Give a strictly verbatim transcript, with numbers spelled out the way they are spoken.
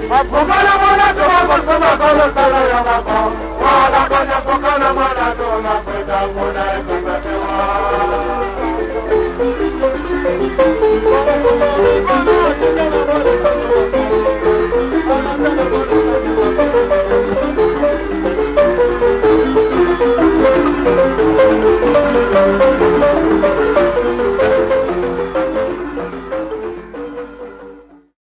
Mapukana mwana tuma kusuma kolo sala ya mako. Wala kwenye pukana mwana tuma.